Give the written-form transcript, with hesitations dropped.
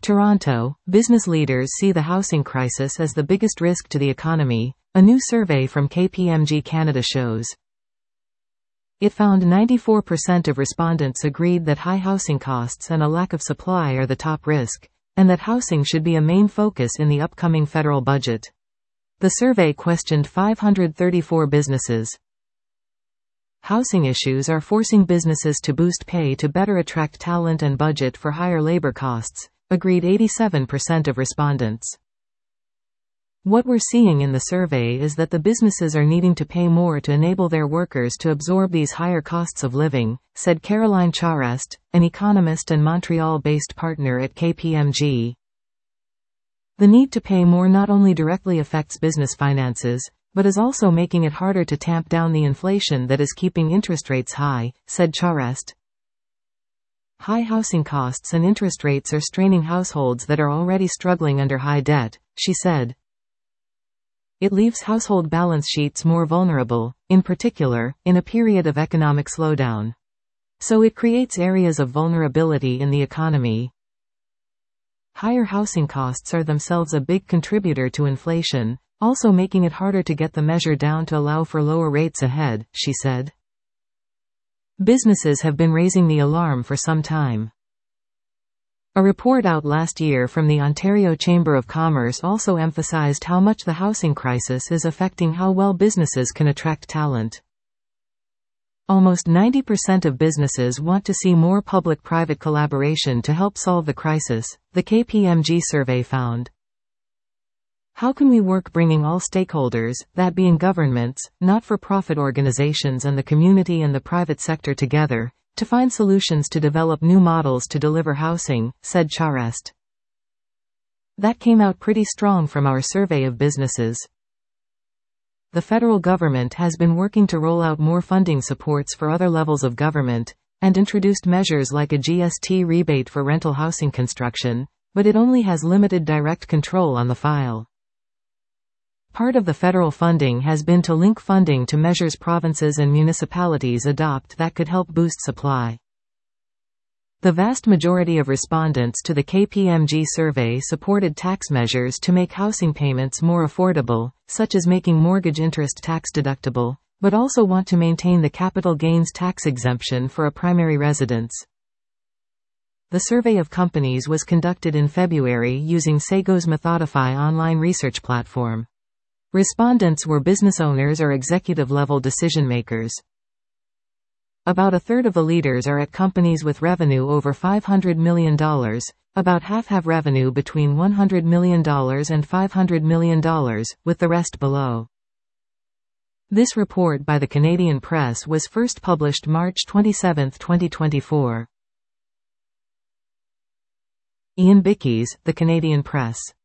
Toronto, business leaders see the housing crisis as the biggest risk to the economy, a new survey from KPMG Canada shows. It found 94% of respondents agreed that high housing costs and a lack of supply are the top risk, and that housing should be a main focus in the upcoming federal budget. The survey questioned 534 businesses. Housing issues are forcing businesses to boost pay to better attract talent and budget for higher labor costs, agreed 87% of respondents. What we're seeing in the survey is that the businesses are needing to pay more to enable their workers to absorb these higher costs of living, said Caroline Charest, an economist and Montreal-based partner at KPMG. The need to pay more not only directly affects business finances, but is also making it harder to tamp down the inflation that is keeping interest rates high, said Charest. High housing costs and interest rates are straining households that are already struggling under high debt, she said. It leaves household balance sheets more vulnerable, in particular, in a period of economic slowdown. So it creates areas of vulnerability in the economy. Higher housing costs are themselves a big contributor to inflation, also making it harder to get the measure down to allow for lower rates ahead, she said. Businesses have been raising the alarm for some time. A report out last year from the Ontario Chamber of Commerce also emphasized how much the housing crisis is affecting how well businesses can attract talent. Almost 90% of businesses want to see more public-private collaboration to help solve the crisis, the KPMG survey found. How can we work bringing all stakeholders, that being governments, not-for-profit organizations and the community and the private sector together, to find solutions to develop new models to deliver housing, said Charest. That came out pretty strong from our survey of businesses. The federal government has been working to roll out more funding supports for other levels of government, and introduced measures like a GST rebate for rental housing construction, but it only has limited direct control on the file. Part of the federal funding has been to link funding to measures provinces and municipalities adopt that could help boost supply. The vast majority of respondents to the KPMG survey supported tax measures to make housing payments more affordable, such as making mortgage interest tax deductible, but also want to maintain the capital gains tax exemption for a primary residence. The survey of companies was conducted in February using Sego's Methodify online research platform. Respondents were business owners or executive-level decision-makers. About a third of the leaders are at companies with revenue over $500 million, about half have revenue between $100 million and $500 million, with the rest below. This report by the Canadian Press was first published March 27, 2024. Ian Bickes, The Canadian Press.